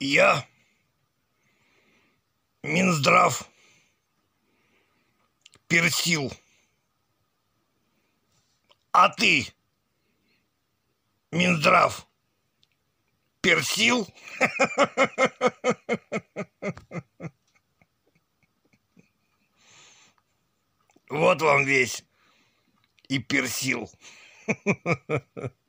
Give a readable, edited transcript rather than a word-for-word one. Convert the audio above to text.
Я Минздрав Персил. А ты Минздрав Персил? Вот вам весь и персил.